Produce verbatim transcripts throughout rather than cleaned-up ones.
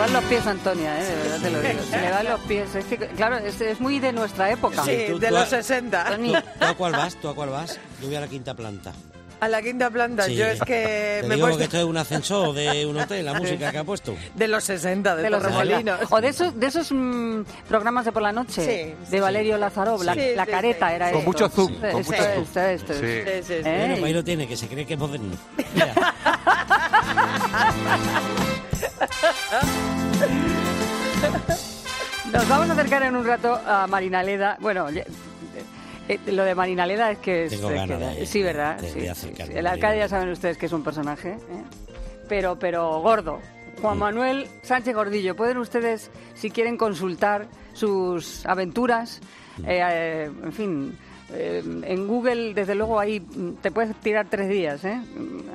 van los pies a Antonia, ¿eh? De verdad te lo digo. Se le van los pies. Es que, claro, es, es muy de nuestra época. Sí, tú, de tú los a, sesenta. ¿Tú, ¿Tú a cuál vas? ¿Tú a cuál vas? Yo voy a la quinta planta. A la quinta planta, Sí. yo es que Te me he digo puesto... que esto es un ascensor de un hotel, la música que ha puesto. De los sesenta, de, De los Torremolinos. O de esos, de esos mmm, programas de por la noche, Sí, sí, de Valerio Lazarov, la, Sí, la sí, careta sí. era Con esto. mucho zoom, Esto, con esto, mucho zoom. esto, esto, Sí. Sí, sí, sí. ¿Eh? Bueno, pues ahí lo tiene, que se cree que es moderno. Mira. Nos vamos a acercar en un rato a Marinaleda. Bueno, eh, eh, lo de Marinaleda es que... Es, Tengo es ganas que- de- sí, ¿verdad? de- Sí, de sí, acercarme sí. a El alcalde, ya Marinaleda. saben ustedes que es un personaje, ¿eh? pero, pero gordo. Juan Manuel Sánchez Gordillo. Pueden ustedes, si quieren, consultar sus aventuras. Eh, eh, en fin... Eh, en Google, desde luego, ahí te puedes tirar tres días, ¿eh?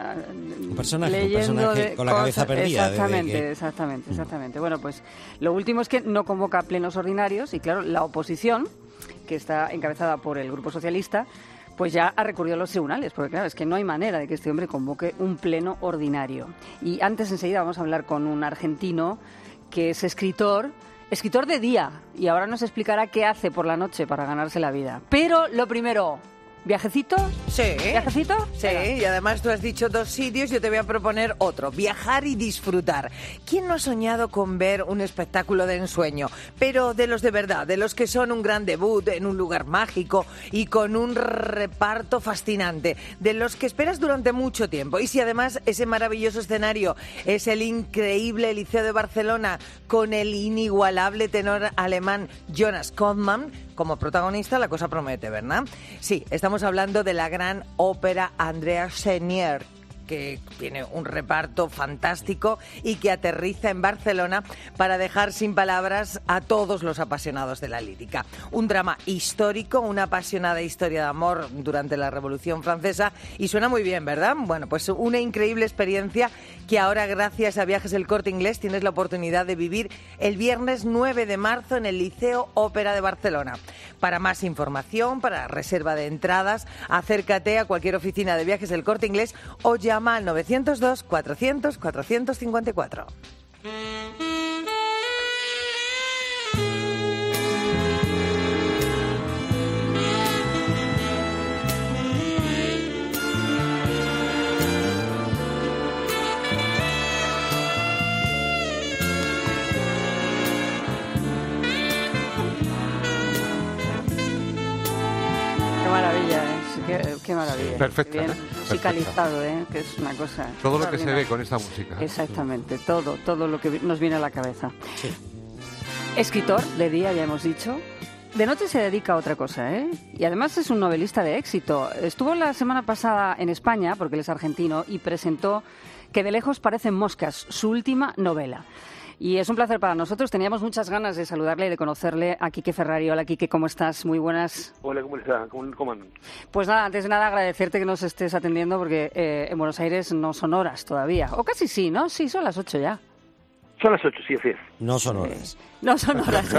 Un personaje, un Leyendo personaje de con la cabeza cosas- perdida, desde Exactamente, que- exactamente, exactamente. Bueno, pues lo último es que no convoca plenos ordinarios y, claro, la oposición, que está encabezada por el Grupo Socialista, pues ya ha recurrido a los tribunales, porque claro, es que no hay manera de que este hombre convoque un pleno ordinario. Y antes, enseguida, vamos a hablar con un argentino que es escritor, escritor de día, y ahora nos explicará qué hace por la noche para ganarse la vida. Pero lo primero, ¿viajecito? Sí. ¿Viajecito? Sí, y además tú has dicho dos sitios, yo te voy a proponer otro, viajar y disfrutar. ¿Quién no ha soñado con ver un espectáculo de ensueño? Pero de los de verdad, de los que son un gran debut en un lugar mágico y con un reparto fascinante, de los que esperas durante mucho tiempo. Y si además ese maravilloso escenario es el increíble Liceo de Barcelona con el inigualable tenor alemán Jonas Kaufmann como protagonista, la cosa promete, ¿verdad? Sí, estamos hablando de la gran ópera Andrea Chenier, que tiene un reparto fantástico y que aterriza en Barcelona para dejar sin palabras a todos los apasionados de la lírica. Un drama histórico, una apasionada historia de amor durante la Revolución Francesa, y suena muy bien, ¿verdad? Bueno, pues una increíble experiencia que ahora, gracias a Viajes El Corte Inglés, tienes la oportunidad de vivir el viernes nueve de marzo en el Liceo Ópera de Barcelona. Para más información, para reserva de entradas, acércate a cualquier oficina de Viajes El Corte Inglés o llama al novecientos dos, cuatrocientos, cuatrocientos cincuenta y cuatro. Qué maravilla, ¿eh? Sí, qué, qué maravilla. Perfecta, Qué bien ¿eh? musicalizado, ¿eh? Que es una cosa... Todo lo que se ve extraordinaria. con esta música. Exactamente, todo, todo lo que vi- nos viene a la cabeza. Sí. Escritor de día, ya hemos dicho. De noche se dedica a otra cosa, ¿eh? Y además es un novelista de éxito. Estuvo la semana pasada en España, porque él es argentino, y presentó Que de lejos parecen moscas, su última novela. Y es un placer para nosotros. Teníamos muchas ganas de saludarle y de conocerle a Quique Ferrari. Hola, Quique, ¿cómo estás? Muy buenas. Hola, ¿cómo está? ¿Cómo, cómo andan? Pues nada, antes de nada agradecerte que nos estés atendiendo porque eh, en Buenos Aires no son horas todavía. O casi sí, ¿no? Sí, son las ocho ya. Son las ocho, sí, así es. No son horas. No son horas.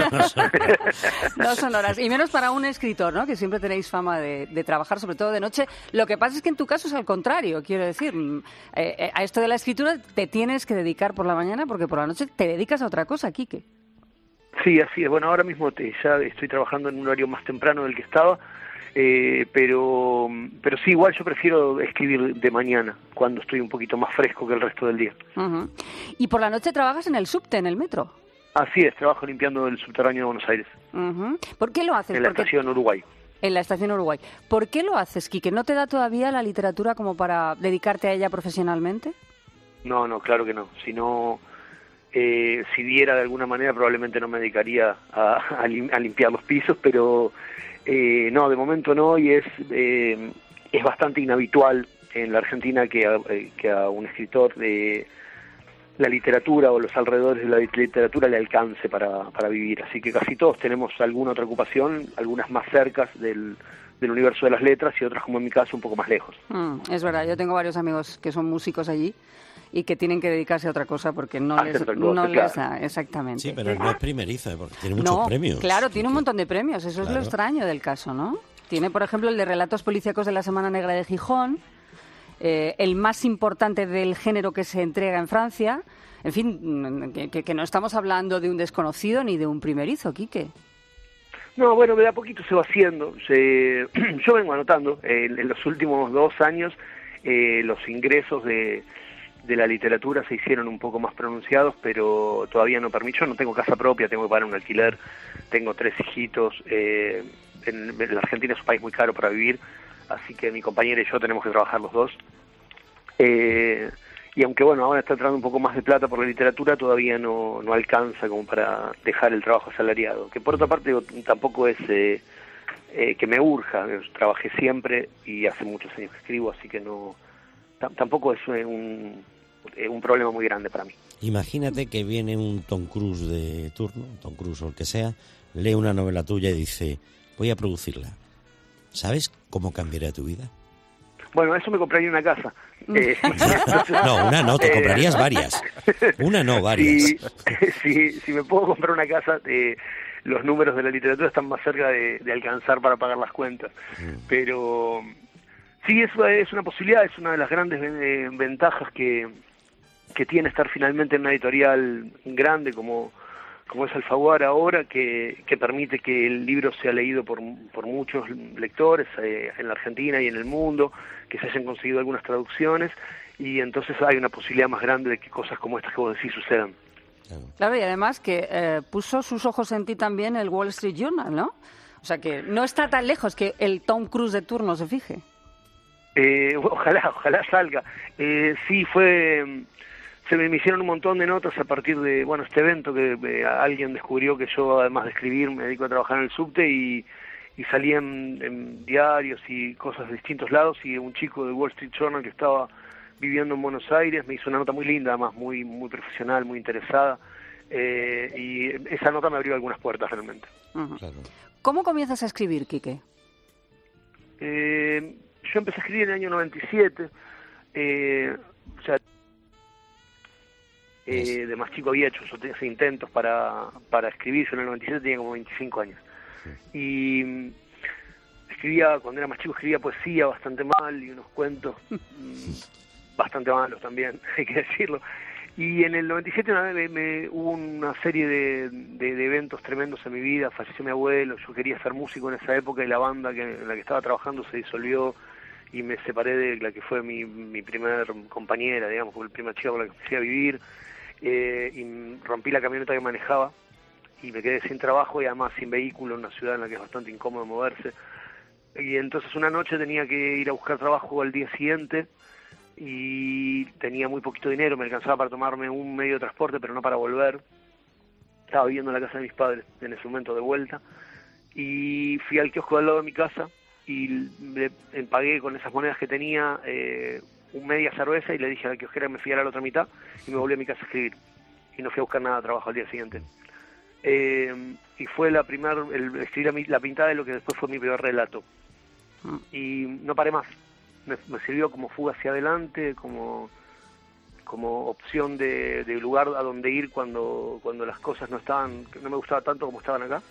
No son horas. Y menos para un escritor, ¿no? Que siempre tenéis fama de, de trabajar, sobre todo de noche. Lo que pasa es que en tu caso es al contrario, quiero decir. Mm, eh, eh, a esto de la escritura te tienes que dedicar por la mañana porque por la noche te dedicas a otra cosa, Quique. Sí, así es. Bueno, ahora mismo te, ya estoy trabajando en un horario más temprano del que estaba, eh, pero, pero sí, igual yo prefiero escribir de mañana, cuando estoy un poquito más fresco que el resto del día. Uh-huh. Y por la noche trabajas en el subte, en el metro. Así es, trabajo limpiando el subterráneo de Buenos Aires, Uh-huh. ¿Por qué lo haces? en la Porque- estación Uruguay. En la estación Uruguay. ¿Por qué lo haces, Quique? ¿No te da todavía la literatura como para dedicarte a ella profesionalmente? No, no, claro que no. Si no, eh, si diera de alguna manera, probablemente no me dedicaría a, a, lim- a limpiar los pisos, pero eh, no, de momento no, y es, eh, es bastante inhabitual en la Argentina que a, eh, que a un escritor de la literatura o los alrededores de la literatura le alcance para, para vivir. Así que casi todos tenemos alguna otra ocupación, algunas más cercas del, del universo de las letras y otras, como en mi caso, un poco más lejos. Mm, es verdad, yo tengo varios amigos que son músicos allí y que tienen que dedicarse a otra cosa porque no Hacer les, otra cosa, no claro. les da, exactamente. Sí, pero no es primerizo, ¿eh? Porque tiene muchos no, premios. claro, tiene un montón de premios, eso es Claro. lo extraño del caso, ¿no? Tiene, por ejemplo, el de Relatos Policíacos de la Semana Negra de Gijón, eh, el más importante del género que se entrega en Francia. En fin, que, que no estamos hablando de un desconocido ni de un primerizo, Quique. No, bueno, de a poquito se va haciendo. Se, yo vengo anotando, eh, en los últimos dos años eh, los ingresos de, de la literatura se hicieron un poco más pronunciados, pero todavía no permito. Yo no tengo casa propia, tengo que pagar un alquiler, tengo tres hijitos. Eh, en, en la Argentina es un país muy caro para vivir, así que mi compañera y yo tenemos que trabajar los dos. Eh, y aunque bueno, ahora está entrando un poco más de plata por la literatura, todavía no, no alcanza como para dejar el trabajo asalariado, que por otra parte digo, tampoco es eh, eh, que me urja. Yo trabajé siempre y hace muchos años que escribo, así que no tampoco es un, un problema muy grande para mí. Imagínate que viene un Tom Cruise de turno, Tom Cruise o el que sea, lee una novela tuya y dice, voy a producirla. ¿Sabes cómo cambiaría tu vida? Bueno, eso me compraría una casa. Eh, no, una no, te comprarías varias. Una no, varias. Si, si, si me puedo comprar una casa, eh, los números de la literatura están más cerca de, de alcanzar para pagar las cuentas. Mm. Pero sí, eso es una posibilidad, es una de las grandes eh, ventajas que, que tiene estar finalmente en una editorial grande como... como es Alfaguara ahora, que, que permite que el libro sea leído por, por muchos lectores eh, en la Argentina y en el mundo, que se hayan conseguido algunas traducciones, y entonces hay una posibilidad más grande de que cosas como estas que vos decís sucedan. Claro, y además que eh, puso sus ojos en ti también el Wall Street Journal, ¿no? O sea que no está tan lejos que el Tom Cruise de turno se fije. Eh, ojalá, ojalá salga. Eh, sí, fue... Se me hicieron un montón de notas a partir de, bueno, este evento que eh, alguien descubrió que yo, además de escribir, me dedico a trabajar en el subte y, y salí en, en diarios y cosas de distintos lados, y un chico de Wall Street Journal que estaba viviendo en Buenos Aires me hizo una nota muy linda, además muy muy profesional, muy interesada, eh, y esa nota me abrió algunas puertas realmente. Uh-huh. Claro. ¿Cómo comienzas a escribir, Quique? Eh, yo empecé a escribir en el año noventa y siete, eh, o sea... Eh, de más chico había hecho esos intentos para, para escribir. Yo en el noventa y siete tenía como veinticinco años. Sí. Y mm, escribía, cuando era más chico, escribía poesía bastante mal y unos cuentos mm, bastante malos también, hay que decirlo. Y en el noventa y siete una vez me, me, hubo una serie de, de, de eventos tremendos en mi vida. Falleció mi abuelo, yo quería ser músico en esa época y la banda que, en la que estaba trabajando se disolvió y me separé de la que fue mi, mi primer compañera, digamos, fue el primer chico con la que empecé a vivir. Eh, y rompí la camioneta que manejaba y me quedé sin trabajo y además sin vehículo en una ciudad en la que es bastante incómodo moverse. Y entonces una noche tenía que ir a buscar trabajo al día siguiente y tenía muy poquito dinero, me alcanzaba para tomarme un medio de transporte pero no para volver. Estaba viviendo en la casa de mis padres en ese momento de vuelta y fui al kiosco al lado de mi casa y le pagué con esas monedas que tenía eh, un media cerveza y le dije a la kiosquera que me fiara la otra mitad y me volví a mi casa a escribir y no fui a buscar nada de trabajo al día siguiente. Eh, y fue la primer, el, escribir la, la pintada de lo que después fue mi primer relato y no paré más. Me, me sirvió como fuga hacia adelante, como como opción de, de lugar a donde ir cuando cuando las cosas no estaban, no me gustaba tanto como estaban acá,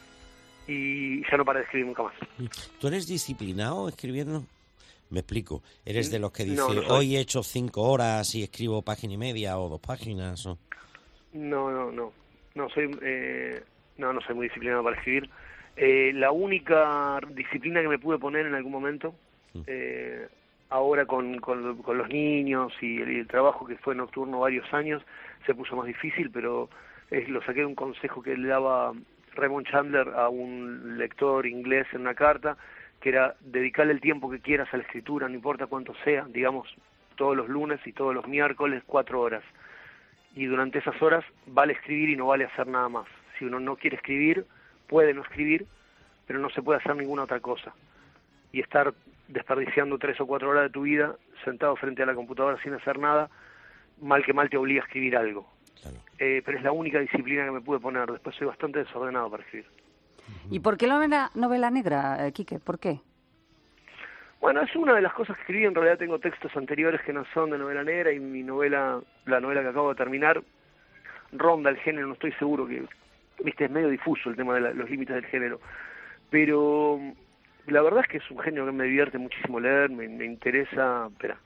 y ya no paré de escribir nunca más. ¿Tú eres disciplinado escribiendo? Me explico. ¿Eres de los que dice, no, no hoy he hecho cinco horas y escribo página y media o dos páginas? O... No, no, no. No soy, eh, no, no soy muy disciplinado para escribir. Eh, la única disciplina que me pude poner en algún momento, eh, ahora con, con, con los niños y el, y el trabajo que fue nocturno varios años, se puso más difícil, pero eh, lo saqué de un consejo que le daba Raymond Chandler a un lector inglés en una carta, que era dedicarle el tiempo que quieras a la escritura, no importa cuánto sea, digamos, todos los lunes y todos los miércoles, cuatro horas. Y durante esas horas vale escribir y no vale hacer nada más. Si uno no quiere escribir, puede no escribir, pero no se puede hacer ninguna otra cosa. Y estar desperdiciando tres o cuatro horas de tu vida sentado frente a la computadora sin hacer nada, mal que mal te obliga a escribir algo. Claro. Eh, pero es la única disciplina que me pude poner. Después soy bastante desordenado para escribir. ¿Y por qué la novela, novela negra, eh, Quique? ¿Por qué? Bueno, es una de las cosas que escribí. En realidad tengo textos anteriores que no son de novela negra y mi novela, la novela que acabo de terminar, ronda el género. No estoy seguro que, viste, es medio difuso el tema de la, los límites del género. Pero la verdad es que es un género que me divierte muchísimo leer, me, me interesa... Espera,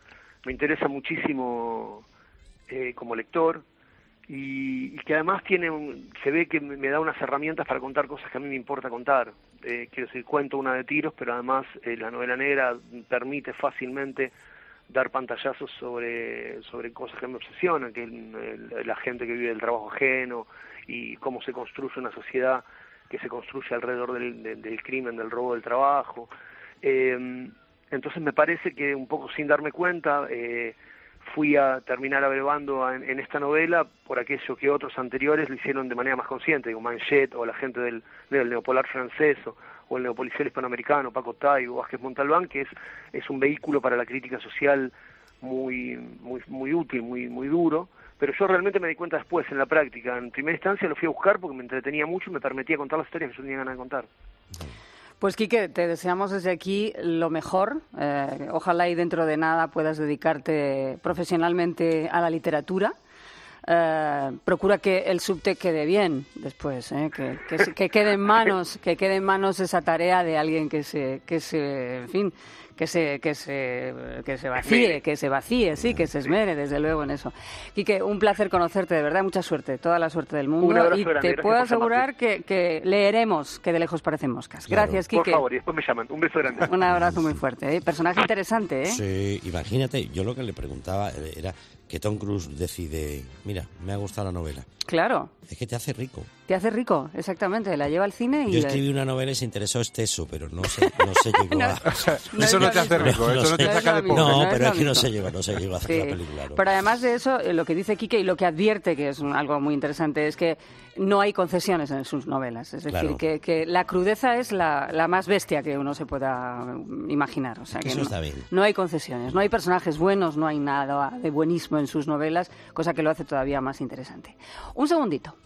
me interesa muchísimo eh, como lector, y, y que además tiene un, se ve que me, me da unas herramientas para contar cosas que a mí me importa contar. Eh, quiero decir, cuento una de tiros, pero además eh, la novela negra permite fácilmente dar pantallazos sobre sobre cosas que me obsesionan, que el, el, la gente que vive del trabajo ajeno y cómo se construye una sociedad que se construye alrededor del, del, del crimen, del robo del trabajo. Eh, entonces me parece que un poco sin darme cuenta eh, fui a terminar abrevando en, en esta novela por aquello que otros anteriores lo hicieron de manera más consciente, digo, Manchet o la gente del, del neopolar francés o, o el neopolicial hispanoamericano, Paco Taibo, Vázquez Montalbán, que es, es un vehículo para la crítica social muy, muy, muy útil, muy, muy duro, pero yo realmente me di cuenta después, en la práctica. En primera instancia lo fui a buscar porque me entretenía mucho y me permitía contar las historias que yo tenía ganas de contar. Pues, Quique, te deseamos desde aquí lo mejor. Eh, ojalá y dentro de nada puedas dedicarte profesionalmente a la literatura. Eh, procura que el subte quede bien después, ¿eh? que, que, que quede en manos, que quede en manos esa tarea de alguien que se, que se, en fin, que se, que se, que se vacíe, que se vacíe, sí, que se esmere, desde luego, en eso. Quique, un placer conocerte, de verdad, mucha suerte, toda la suerte del mundo. Un abrazo y grande, te puedo gracias por asegurar que, que leeremos que de lejos parecen moscas. Claro. Gracias, Quique. Por favor, y después me llaman. Un beso grande. Un abrazo muy fuerte, ¿eh? Personaje interesante, ¿eh? Sí, imagínate, yo lo que le preguntaba era que Tom Cruise decide, mira, me ha gustado la novela. Claro. Es que te hace rico. Te hace rico, exactamente. La lleva al cine y... Yo escribí una novela y se interesó exceso, pero no se, no se llegó No, a... O sea, No eso es no lo te hace mismo. rico, eso no te No es saca lo de mismo. pobre. No, no pero es es que lo no mismo. se llegó, no se llegó a hacer Sí. la película. ¿no? Pero además de eso, eh, lo que dice Quique y lo que advierte, que es un- algo muy interesante, es que no hay concesiones en sus novelas. Es decir, Claro. que, que la crudeza es la, la más bestia que uno se pueda mm, imaginar. O sea, Que que eso no, está bien. no hay concesiones, no hay personajes buenos, no hay nada de buenismo en sus novelas, cosa que lo hace todavía más interesante. Un segundito.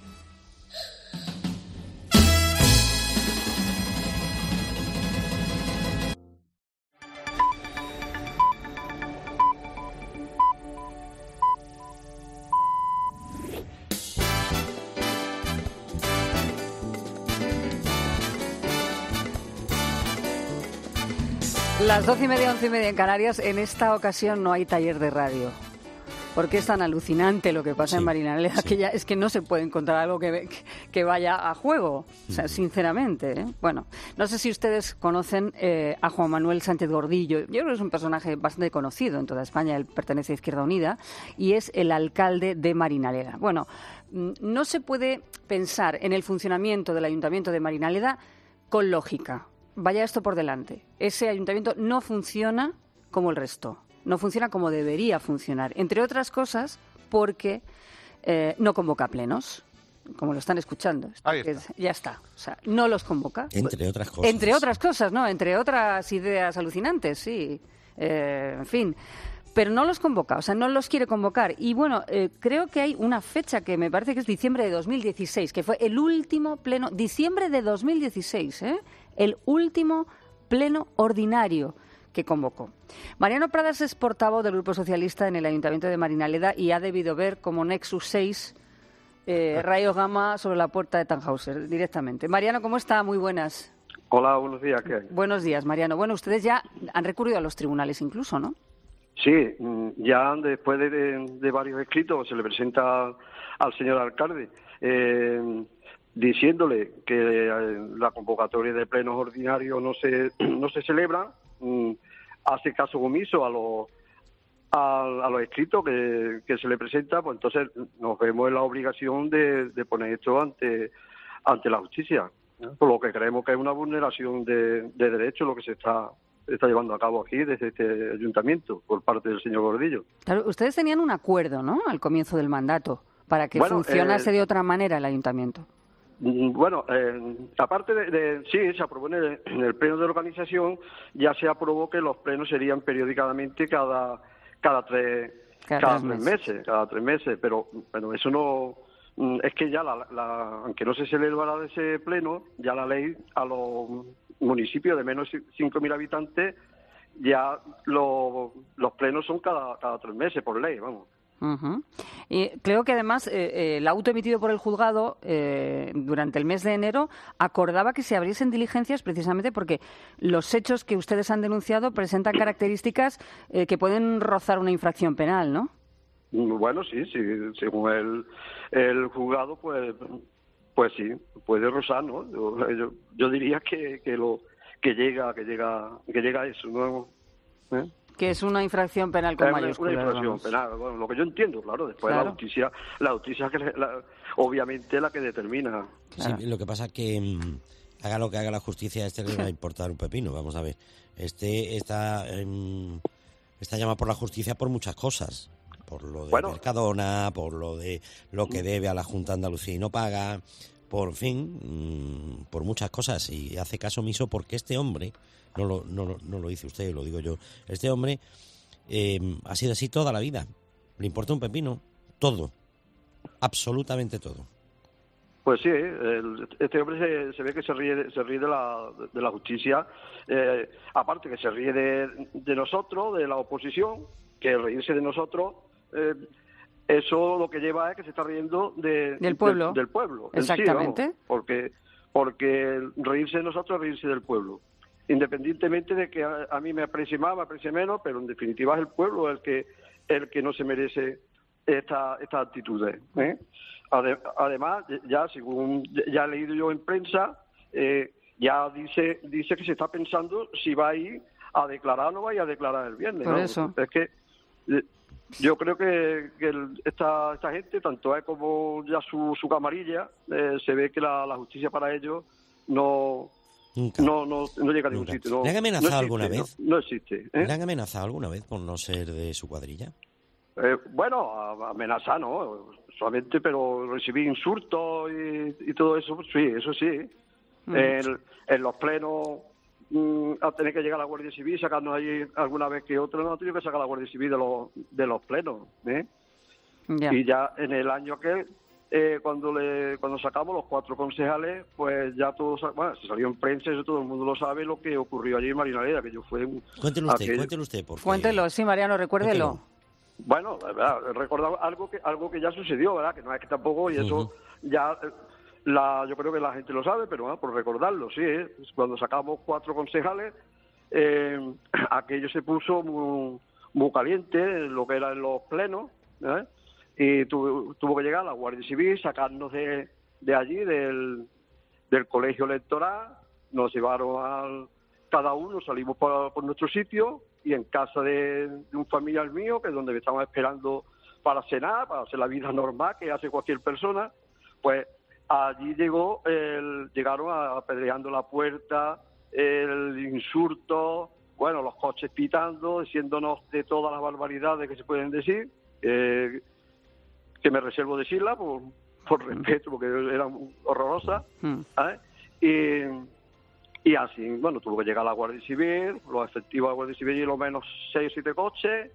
Las doce y media, once y media en Canarias. En esta ocasión no hay taller de radio. Porque es tan alucinante lo que pasa Sí, en Marinaleda sí. que ya es que no se puede encontrar algo que, que vaya a juego. O sea, sinceramente. ¿eh? Bueno, no sé si ustedes conocen eh, a Juan Manuel Sánchez Gordillo. Yo creo que es un personaje bastante conocido en toda España. Él pertenece a Izquierda Unida y es el alcalde de Marinaleda. Bueno, mm, no se puede pensar en el funcionamiento del Ayuntamiento de Marinaleda con lógica. Vaya esto por delante. Ese ayuntamiento no funciona como el resto. No funciona como debería funcionar. Entre otras cosas, porque eh, no convoca plenos, como lo están escuchando. Ahí está. Es- ya está. O sea, no los convoca. Entre otras cosas. Entre otras cosas, ¿no? Entre otras ideas alucinantes, sí. Eh, en fin. Pero no los convoca, o sea, no los quiere convocar. Y bueno, eh, creo que hay una fecha que me parece que es diciembre de dos mil dieciséis, que fue el último pleno, diciembre de dos mil dieciséis, ¿eh? El último pleno ordinario que convocó. Mariano Pradas es portavoz del Grupo Socialista en el Ayuntamiento de Marinaleda y ha debido ver como Nexus seis eh, rayo gamma sobre la puerta de Tannhauser directamente. Mariano, ¿cómo está? Muy buenas. Hola, buenos días, ¿qué hay? Buenos días, Mariano. Bueno, ustedes ya han recurrido a los tribunales incluso, ¿no? Sí, mm, ya después de, de- de varios escritos se le presenta al señor alcalde eh, diciéndole que eh, la convocatoria de plenos ordinarios no se no se celebra, mm, hace caso omiso a los a, a los escritos que, que se le presenta, pues entonces nos vemos en la obligación de, de poner esto ante ante la justicia, ¿no? Por lo que creemos que es una vulneración de, de derechos lo que se está está llevando a cabo aquí desde este ayuntamiento por parte del señor Gordillo. Claro, ustedes tenían un acuerdo, ¿no?, al comienzo del mandato, para que Bueno, funcionase eh, de otra manera el ayuntamiento. Mm, Bueno, eh, aparte de, de- sí, se aprobó en el, en el pleno de organización, ya se aprobó que los plenos serían periódicamente cada cada tres Cada cada, tres tres meses. meses. cada tres meses, pero pero eso no mm, es que ya la, la aunque no se celebrara ese pleno, ya la ley a los municipios de menos de cinco mil habitantes ya lo- los plenos son cada cada tres meses por ley, vamos. Uh-huh. Y creo que además eh, eh, el auto emitido por el juzgado eh, durante el mes de enero acordaba que se abriesen diligencias precisamente porque los hechos que ustedes han denunciado presentan características eh, que pueden rozar una infracción penal, ¿no? Bueno, sí, sí, según el, el juzgado, pues pues sí, puede rozar, ¿no? Yo, yo, yo diría que, que lo que llega, que llega, que llega a eso, ¿no? ¿Eh? Que es una infracción penal con es una, mayúsculas. una infracción vamos. penal, bueno, lo que yo entiendo, claro. Después Claro. la justicia, la justicia que la, obviamente la que determina. Claro. Sí, lo que pasa es que mm, haga lo que haga la justicia, a este le va a importar un pepino. Vamos a ver, este está em, está llamado por la justicia por muchas cosas, por lo de Bueno. Mercadona, por lo de lo que debe a la Junta de Andalucía y no paga, por fin, mm, por muchas cosas, y hace caso omiso porque este hombre, no lo, no, lo- no lo dice usted, lo digo yo, este hombre eh, ha sido así toda la vida. Le importa un pepino, todo, absolutamente todo. Pues sí, el- este hombre se, se ve que se ríe, se ríe de la, de la justicia, eh, aparte que se ríe de, de nosotros, de la oposición, que reírse de nosotros, eh, eso lo que lleva es que se está riendo de, Del pueblo. Del, del pueblo. en sí, Exactamente. vamos, porque, porque reírse de nosotros es reírse del pueblo. Independientemente de que a, a mí me aprecie más, me aprecie menos, pero en definitiva es el pueblo el que, el que no se merece esta, estas actitudes, ¿eh? Ade- Además, ya según ya he leído yo en prensa, eh, ya dice dice que se está pensando si va a ir a declarar o no va a ir a declarar el viernes. Por ¿no? eso. Es que eh, yo creo que, que el- esta, esta gente, tanto él como ya su, su camarilla, eh, se ve que la, la justicia para ellos no Nunca. no no, no llega a ningún Nunca. sitio. No, ¿Le han amenazado no existe, alguna no- vez? No, existe. ¿eh? ¿Le han amenazado alguna vez por no ser de su cuadrilla? Eh, bueno, a- amenazar no, solamente, pero recibir insultos y, y todo eso, pues sí, eso sí. Mm. En, en los plenos, mm, a tener que llegar la Guardia Civil, sacarnos allí alguna vez que otra, no ha tenido que sacar la Guardia Civil de los, de los plenos. ¿eh? Ya. Y ya en el año aquel, eh, cuando le cuando sacamos los cuatro concejales, pues ya todos, bueno, se salió en prensa, eso todo el mundo lo sabe, lo que ocurrió allí en Marinaleda, que yo fue un... Cuéntelo usted, aquello- cuéntelo usted, porque... Cuéntelo, sí, Mariano, recuérdelo. Cuéntelo. Bueno, la verdad, recordar algo que algo que ya sucedió, ¿verdad? Que no es que tampoco, y eso Ujú. ya, eh, la, yo creo que la gente lo sabe, pero bueno, por recordarlo, sí, ¿eh? Cuando sacamos cuatro concejales, eh, aquello se puso muy, muy caliente, lo que era en los plenos, ¿eh? Y tu- tuvo que llegar la Guardia Civil, sacarnos de, de allí, del, del colegio electoral, nos llevaron al... Cada uno salimos por, por nuestro sitio y en casa de, de un familiar mío, que es donde me estaban esperando para cenar, para hacer la vida normal que hace cualquier persona, pues allí llegó el, llegaron a- apedreando la puerta, el insulto, bueno, los coches pitando, diciéndonos de todas las barbaridades que se pueden decir, eh, que me reservo decirla por, por respeto, porque eran horrorosas, Mm. ¿sabes? Y... Y así, bueno, tuvo que llegar la Guardia Civil, los efectivos de la Guardia Civil y lo menos seis o siete coches.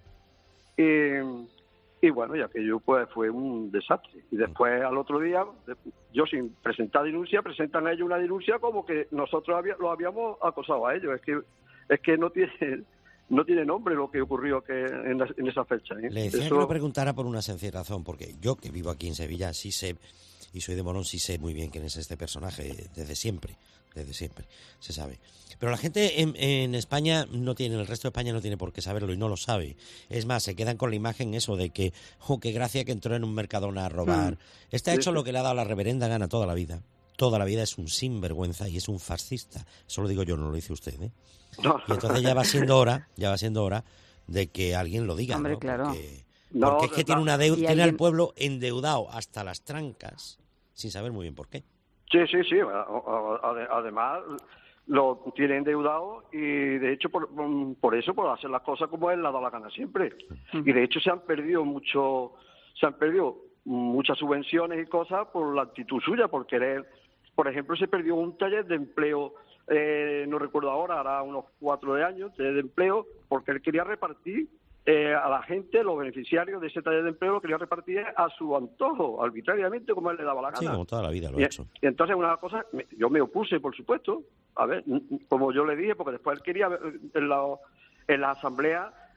Y, y bueno, y aquello pues fue un desastre. Y después al otro día, de- yo sin presentar denuncia, presentan ellos una denuncia como que nosotros había, lo habíamos acosado a ellos. Es que es que no tiene no tiene nombre lo que ocurrió que en, la- en esa fecha. ¿eh? Le decía Eso- que lo preguntara por una sencilla razón, porque yo que vivo aquí en Sevilla sí sé, y soy de Morón, sí sé muy bien quién es este personaje, desde siempre, desde siempre, se sabe. Pero la gente en, en España no tiene, en el resto de España no tiene por qué saberlo y no lo sabe. Es más, se quedan con la imagen eso de que, oh, qué gracia que entró en un Mercadona a robar. Mm. Este ha Sí, hecho sí. lo que le ha dado la reverenda gana toda la vida. Toda la vida es un sinvergüenza y es un fascista. Eso lo digo yo, no lo dice usted, ¿eh? No. Y entonces ya va siendo hora, ya va siendo hora de que alguien lo diga, Hombre, ¿no? claro. Porque, No, porque es que verdad. tiene una deuda, Y tiene alguien- al pueblo endeudado hasta las trancas, sin saber muy bien por qué. Sí, sí, sí. a- a- ade- Además, lo tiene endeudado y, de hecho, por, por eso, por hacer las cosas como él le ha dado la gana siempre. Y, de hecho, se han perdido mucho, se han perdido muchas subvenciones y cosas por la actitud suya, por querer... Por ejemplo, se perdió un taller de empleo, eh, no recuerdo ahora, hará unos cuatro de años, taller de empleo, porque él quería repartir eh, a la gente, los beneficiarios de ese taller de empleo, lo quería repartir a su antojo, arbitrariamente, como él le daba la gana. Sí, como toda la vida lo Y, ha hecho. y entonces una cosa, me- yo me opuse, por supuesto, a ver, n- n- como yo le dije, porque después él quería, eh, en la, en la asamblea,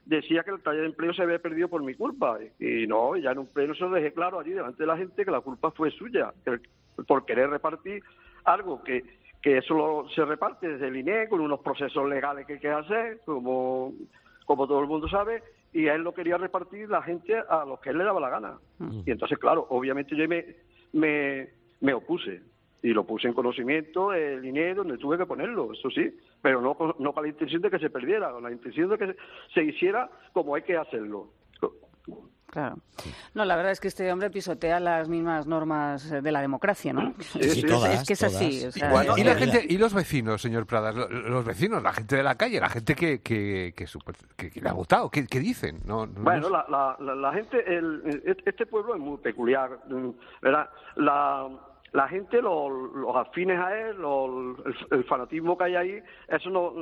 decía que el taller de empleo se había perdido por mi culpa. Y no, ya en un pleno se lo dejé claro allí delante de la gente que la culpa fue suya, que por querer repartir algo que, que eso lo, se reparte desde el I N E con unos procesos legales que hay que hacer, como, como todo el mundo sabe, y a él lo quería repartir la gente a los que él le daba la gana. Mm. Y entonces, claro, obviamente yo me, me, me opuse. Y lo puse en conocimiento el I N E donde tuve que ponerlo, eso sí, pero no con, no con la intención de que se perdiera, con la intención de que se, se hiciera como hay que hacerlo. Claro. No, la verdad es que este hombre pisotea las mismas normas de la democracia, ¿no? Sí, sí, todas, es que es todas. así. O sea, bueno, y la gente, y los vecinos, señor Pradas, los vecinos, la gente de la calle, la gente que que, que, super, que, que le ha gustado, ¿qué, qué dicen? No, no, bueno, no... La, la, la, la gente, el, este pueblo es muy peculiar, ¿verdad? La La gente, los, los afines a él, los, el, el fanatismo que hay ahí, eso no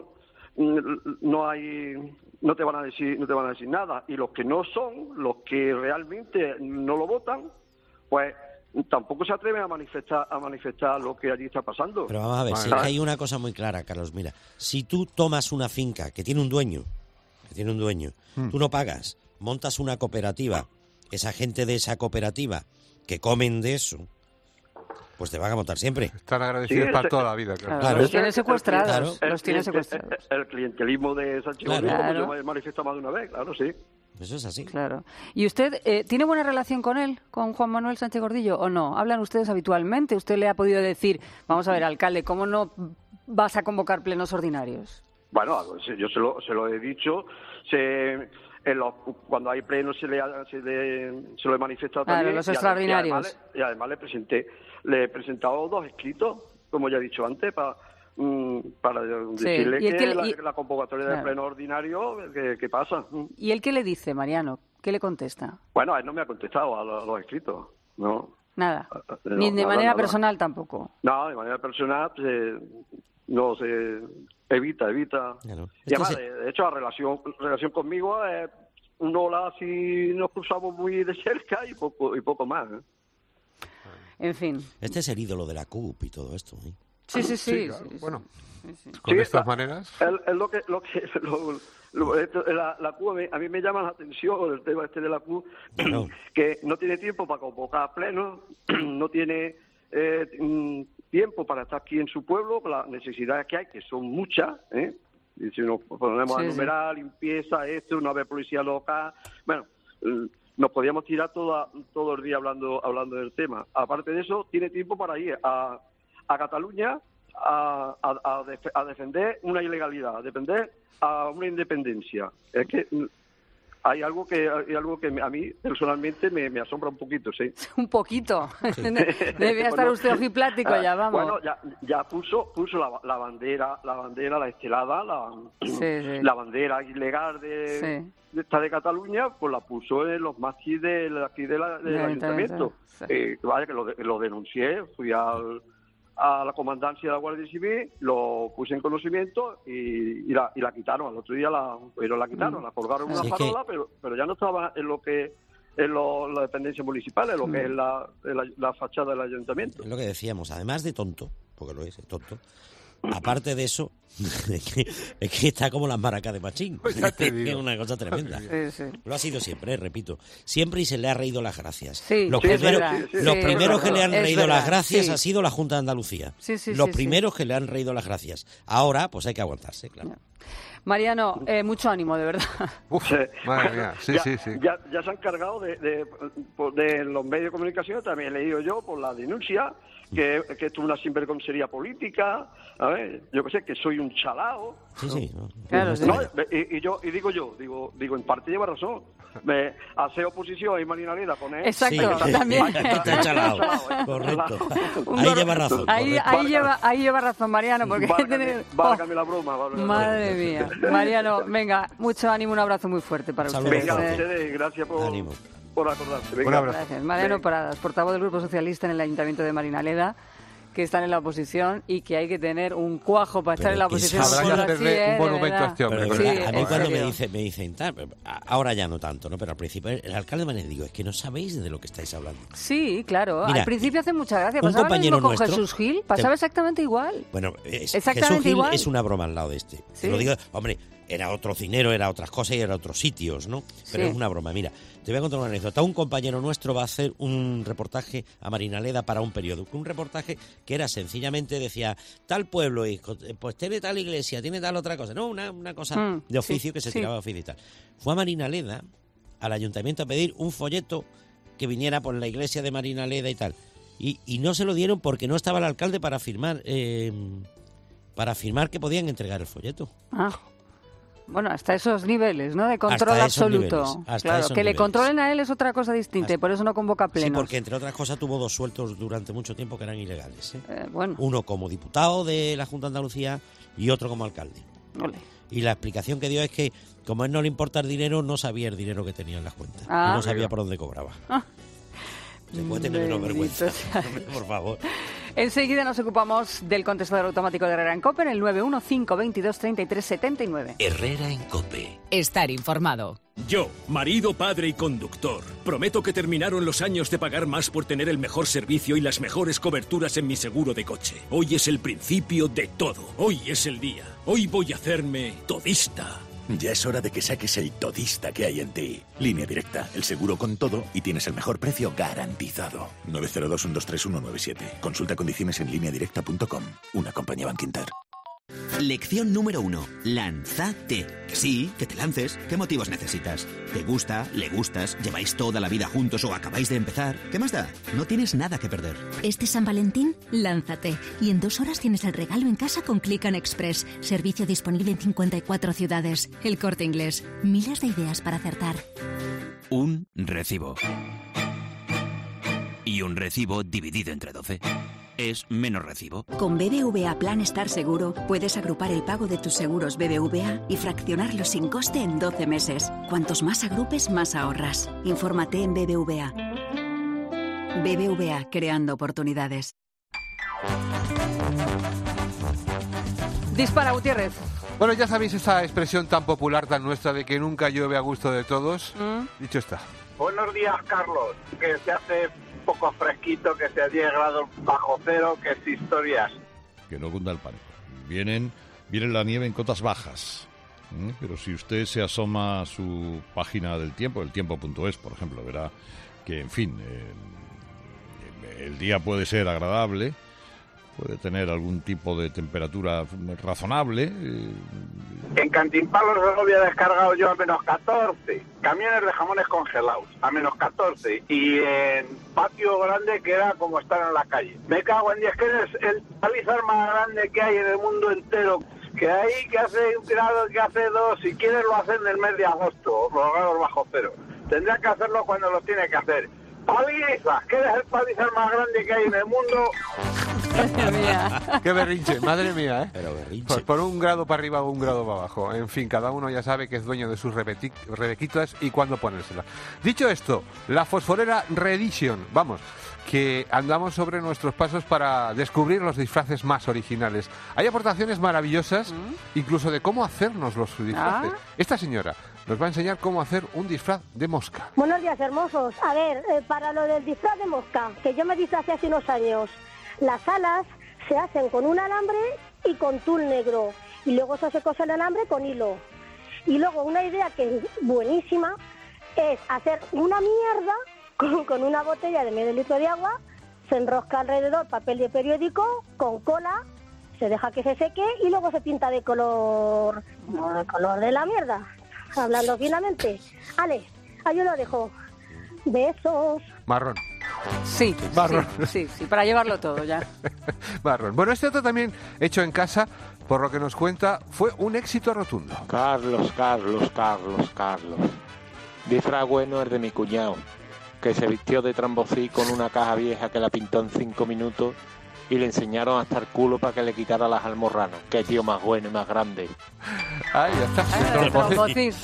no hay, no te van a decir, no te van a decir nada. Y los que no son, los que realmente no lo votan, pues tampoco se atreven a manifestar a manifestar lo que allí está pasando. Pero vamos a ver, si es que hay una cosa muy clara, Carlos. Mira, si tú tomas una finca que tiene un dueño, que tiene un dueño, hmm. tú no pagas, montas una cooperativa, esa gente de esa cooperativa que comen de eso, pues te van a montar siempre. Están agradecidos sí, para toda la vida. Claro. Claro. Los tiene secuestrados. Claro. El, los tiene el, secuestrados. El, el clientelismo de Sánchez claro. Gordillo, claro. como yo me he manifestado más de una vez, claro, sí. Eso es así. Claro. ¿Y usted eh, tiene buena relación con él, con Juan Manuel Sánchez Gordillo, o no? ¿Hablan ustedes habitualmente? ¿Usted le ha podido decir, vamos a ver, alcalde, ¿cómo no vas a convocar plenos ordinarios? Bueno, yo se lo, se lo he dicho. Se... En los, cuando hay plenos se le, se le, se lo he manifestado claro, también. Los y extraordinarios. Además, y además le presenté, le he presentado dos escritos, como ya he dicho antes, para, mm, para sí. decirle que, que la, y... la convocatoria claro. del pleno ordinario, ¿qué, qué pasa? ¿Y él qué le dice, Mariano? ¿Qué le contesta? Bueno, a él no me ha contestado a los, a los escritos, ¿no? Nada. No, Ni de nada, manera nada. personal tampoco. No, de manera personal pues, eh, no se evita, evita. Claro. Y además, se... de, de hecho, la relación, relación conmigo es... Un hola si nos cruzamos muy de cerca y poco y poco más. ¿eh? En fin. Este es el ídolo de la C U P y todo esto. ¿eh? Sí, sí, sí. sí, claro. sí, bueno, sí, sí. con sí, estas la, maneras... Es, es lo que... Lo que lo, lo, esto, la, la C U, a mí me llama la atención el tema este de la C U, bueno. que no tiene tiempo para convocar plenos, no tiene eh, tiempo para estar aquí en su pueblo, con las necesidades que hay, que son muchas, ¿eh? Y si nos ponemos sí, a enumerar, sí. limpieza, esto, no haber policía local, bueno, nos podíamos tirar todo, todo el día hablando hablando del tema. Aparte de eso, tiene tiempo para ir a, a Cataluña a, a, a, def, a defender una ilegalidad, a defender a una independencia. Es que hay algo que hay algo que a mí personalmente me, me asombra un poquito, sí. Un poquito. Sí. Debía estar bueno, usted ojiplático uh, ya, vamos. Bueno, ya, ya puso puso la, la bandera, la bandera, la estelada, la, sí, sí. la bandera ilegal de, sí. de esta de Cataluña, pues la puso en los máscaras de aquí de la, del de ayuntamiento. Sí. Eh, vaya que lo, lo denuncié, fui al a la comandancia de la Guardia Civil, lo puse en conocimiento y, y, la, y la quitaron. Al otro día la, pero la quitaron, la colgaron en una farola, que... pero, pero ya no estaba en lo que en lo, la dependencia municipal, en lo que mm. es la, la, la fachada del ayuntamiento. Es lo que decíamos, además de tonto, porque lo es, es tonto, aparte de eso, es que, es que está como las maracas de Machín. Pues ya te digo. Es una cosa tremenda. Sí, sí. Lo ha sido siempre, eh, repito. Siempre y se le ha reído las gracias. Sí, los sí, primeros, sí, sí, los sí, primeros que le han reído verdad, las gracias sí. ha sido la Junta de Andalucía. Sí, sí, los sí, primeros sí. que le han reído las gracias. Ahora, pues hay que aguantarse, claro. Ya. Mariano, eh, mucho ánimo, de verdad. Uf, madre mía, sí, ya, sí, sí. Ya, ya se han encargado de, de, de los medios de comunicación, también he leído yo por la denuncia, que, que esto es una sinvergoncería política, a ver, yo que sé, que soy un chalao. Sí, sí. No, claro, no sí. No, y, y yo y digo yo, digo, digo en parte lleva razón. Me hace oposición a Marina Leda con él. Exacto, sí, también. Está chalado, correcto. Ahí lleva razón. Ahí, ahí, lleva, ahí lleva razón, Mariano, porque hay que tener... Válgame la broma. Válgame Madre la broma. mía. Mariano, venga, mucho ánimo, un abrazo muy fuerte para Saludos. ustedes. Venga, ustedes, gracias por, por acordarse. Venga. Un abrazo. Gracias. Mariano Pradas, portavoz del Grupo Socialista en el Ayuntamiento de Marinaleda, que están en la oposición y que hay que tener un cuajo para estar pero en la oposición. Habrá que hacerle así, ¿eh? un monumento a este hombre. Pero, Sí, verdad, a mí en cuando me, serio. dice, me dicen, tal, ahora ya no tanto, ¿no? Pero al principio, el alcalde me digo, es que no sabéis de lo que estáis hablando. Sí, claro. Mira, al principio hace mucha gracia. un Pasaba lo compañero mismo con nuestro, Jesús Gil. Pasaba te- exactamente igual. Bueno, es, Exactamente Jesús Gil igual. es una broma al lado de este. Sí. Te lo digo, hombre, era otro dinero, era otras cosas y era otros sitios, ¿no? Pero Sí. es una broma. Mira, te voy a contar una anécdota. Un compañero nuestro va a hacer un reportaje a Marinaleda para un periódico. Un reportaje que era sencillamente, decía, tal pueblo, y pues tiene tal iglesia, tiene tal otra cosa. No, una, una cosa Mm, de oficio sí, que se sí. tiraba de oficio y tal. Fue a Marinaleda, al ayuntamiento, a pedir un folleto que viniera por la iglesia de Marinaleda y tal. Y, y no se lo dieron porque no estaba el alcalde para firmar, eh, para firmar que podían entregar el folleto. Ah. Bueno, hasta esos niveles, ¿no? De control Hasta esos absoluto. niveles, hasta claro, esos que le niveles. controlen a él es otra cosa distinta y Hasta- por eso no convoca plenos. Sí, porque entre otras cosas tuvo dos sueltos durante mucho tiempo que eran ilegales. ¿eh? Eh, bueno, Uno como diputado de la Junta de Andalucía y otro como alcalde. ole. Y la explicación que dio es que, como a él no le importa el dinero, no sabía el dinero que tenía en las cuentas. Ah. Y no sabía por dónde cobraba. Se puede tener menos Bendito vergüenza. sea Por favor. Enseguida nos ocupamos del contestador automático de Herrera en COPE en el nueve uno cinco veintidós treinta y tres setenta y nueve. Herrera en COPE. Estar informado. Yo, marido, padre y conductor, prometo que terminaron los años de pagar más por tener el mejor servicio y las mejores coberturas en mi seguro de coche. Hoy es el principio de todo. Hoy es el día. Hoy voy a hacerme todista. Ya es hora de que saques el todista que hay en ti. Línea Directa, el seguro con todo y tienes el mejor precio garantizado. nueve cero dos, uno dos tres, uno nueve siete. Consulta condiciones en línea directa punto com. Una compañía Bankinter. Lección número uno. Lánzate. Que sí, que te lances. ¿Qué motivos necesitas? ¿Te gusta? ¿Le gustas? ¿Lleváis toda la vida juntos o acabáis de empezar? ¿Qué más da? No tienes nada que perder. Este San Valentín, lánzate. Y en dos horas tienes el regalo en casa con Click and Express. Servicio disponible en cincuenta y cuatro ciudades. El Corte Inglés. Miles de ideas para acertar. Un recibo. Y un recibo dividido entre doce. Es menos recibo. Con B B V A Plan Estar Seguro puedes agrupar el pago de tus seguros B B V A y fraccionarlo sin coste en doce meses. Cuantos más agrupes, más ahorras. Infórmate en B B V A. B B V A, creando oportunidades. Dispara, Gutiérrez. Bueno, ya sabéis esa expresión tan popular, tan nuestra, de que nunca llueve a gusto de todos. ¿Mm? Dicho está. Buenos días, Carlos. Que se hace poco fresquito, que sea diez grados bajo cero, que es historias. Que no cunda el pánico. Vienen, viene la nieve en cotas bajas. ¿Mm? Pero si usted se asoma a su página del tiempo, el tiempo punto es, por ejemplo, verá que, en fin, eh, el día puede ser agradable, puede tener algún tipo de temperatura razonable. Eh, En Cantimpalos lo había descargado yo a menos catorce. Camiones de jamones congelados a menos catorce. Y en Patio Grande queda como estar en la calle. Me cago en diez, que eres el palizar más grande que hay en el mundo entero. Que hay que hace un grado, que hace dos. Si quieres lo hacen en el mes de agosto, los grados bajo cero. Tendría que hacerlo cuando lo tiene que hacer. Paliza, que eres el palizar más grande que hay en el mundo. Madre mía. Qué berrinche, madre mía, ¿eh? Pero berrinche. Pues por un grado para arriba o un grado para abajo. En fin, cada uno ya sabe que es dueño de sus rebeti- rebequitas y cuándo ponérselas. Dicho esto, la fosforera Reedition, vamos, que andamos sobre nuestros pasos para descubrir los disfraces más originales. Hay aportaciones maravillosas, incluso de cómo hacernos los disfraces. Ah. Esta señora nos va a enseñar cómo hacer un disfraz de mosca. Buenos días, hermosos. A ver, eh, para lo del disfraz de mosca, que yo me disfracé hace unos años, las alas se hacen con un alambre y con tul negro. Y luego se hace coser el alambre con hilo. Y luego una idea que es buenísima es hacer una mierda con, con una botella de medio litro de agua, se enrosca alrededor papel de periódico con cola, se deja que se seque y luego se pinta de color, no, de color de la mierda. Hablando finamente. Ale, ahí yo lo dejo. Besos. Marrón. Sí, Marrón. sí, sí, sí, para llevarlo todo ya. Marrón. Bueno, este otro también hecho en casa, por lo que nos cuenta, fue un éxito rotundo. Carlos, Carlos, Carlos, Carlos. Disfraz bueno es de mi cuñado, que se vistió de trambocí con una caja vieja que la pintó en cinco minutos y le enseñaron hasta el culo para que le quitara las almorranas. Qué tío más bueno y más grande. Ahí está. Ah, trombocís.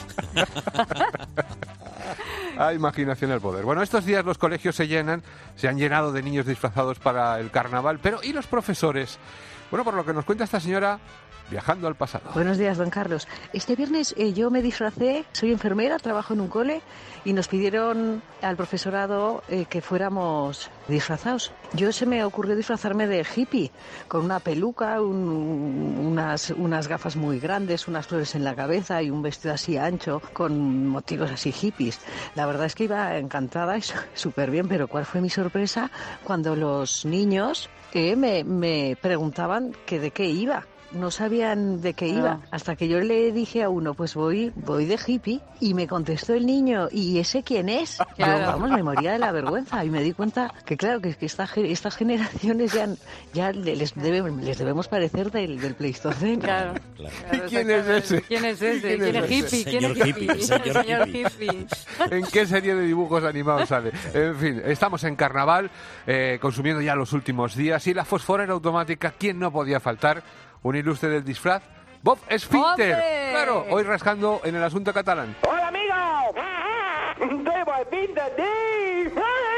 Ah, imaginación al poder. Bueno, estos días los colegios se llenan, se han llenado de niños disfrazados para el carnaval, pero ¿y los profesores? Bueno, por lo que nos cuenta esta señora, viajando al pasado. Buenos días, don Carlos. Este viernes eh, yo me disfracé, soy enfermera, trabajo en un cole y nos pidieron al profesorado eh, que fuéramos disfrazados. Yo se me ocurrió disfrazarme de hippie, con una peluca, un, unas, unas gafas muy grandes, unas flores en la cabeza y un vestido así ancho, con motivos así hippies. La verdad es que iba encantada y súper bien, pero ¿cuál fue mi sorpresa cuando los niños eh, me, me preguntaban que de qué iba? No sabían de qué iba, Ah. hasta que yo le dije a uno, pues voy voy de hippie, y me contestó el niño, ¿y ese quién es? Claro. Yo, vamos, me moría de la vergüenza, y me di cuenta que claro, que, que esta, ge- estas generaciones ya, ya les, debe- les debemos parecer del, del Pleistoceno. Claro. ¿Y quién es ese? ¿Quién es ese? ¿Quién ¿Quién es es ese? hippie? ¿Quién es Señor hippie? hippie, señor El señor hippie. hippie. ¿En qué serie de dibujos animados sale? En fin, estamos en carnaval, eh, consumiendo ya los últimos días, y la fosforera automática, ¿quién no podía faltar? Un ilustre del disfraz, Bob Esfínter. ¡Hombre! Claro, hoy rascando en el asunto catalán. Hola amigos, debo pinta de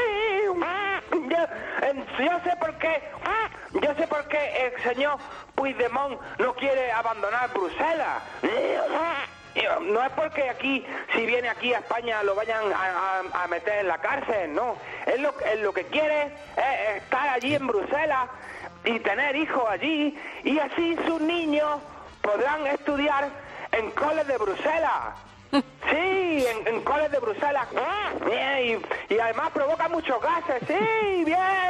yo, yo sé por qué, yo sé por qué el señor Puigdemont no quiere abandonar Bruselas. No es porque aquí, si viene aquí a España, lo vayan a, a- a meter en la cárcel, no. Él lo, él lo que quiere es estar allí en Bruselas y tener hijos allí, y así sus niños podrán estudiar en coles de Bruselas. Sí, en, en coles de Bruselas. Bien, y, y además provoca muchos gases. Sí,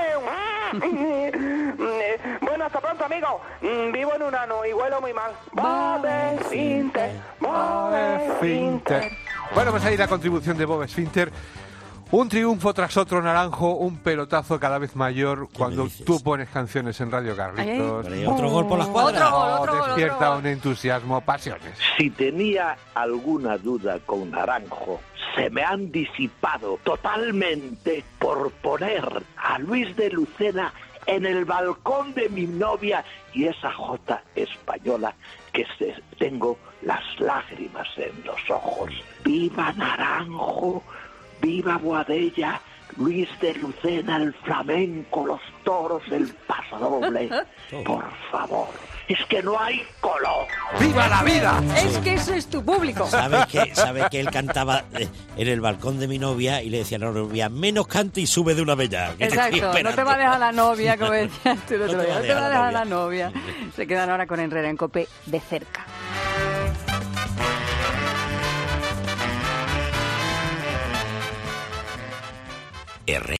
bien. Bueno, hasta pronto, amigos. Vivo en un ano y huelo muy mal. Bob Esfínter, Bob Esfínter. Bueno, pues ahí la contribución de Bob Esfínter. Un triunfo tras otro, Naranjo, un pelotazo cada vez mayor cuando tú pones canciones en Radio Carlitos. Ay, ay. Otro gol por la escuadra. Otro gol, otro gol, otro Despierta gol. un entusiasmo, pasiones. Si tenía alguna duda con Naranjo, se me han disipado totalmente por poner a Luis de Lucena en el balcón de mi novia y esa jota española que se, tengo las lágrimas en los ojos. ¡Viva Naranjo! ¡Viva Boadella! Luis de Lucena, el flamenco, los toros, el pasodoble. Por favor, es que no hay color. ¡Viva la vida! Es que eso es tu público. ¿Sabes que, ¿Sabes que él cantaba eh, en el balcón de mi novia y le decía a la novia, menos canta y sube de una bella? Que te estoy Exacto, no esperando"? te va a dejar la novia, como decías tú el otro No te día. va a No te va a dejar dejar la la novia. Se quedan ahora con Herrera en COPE de cerca. R.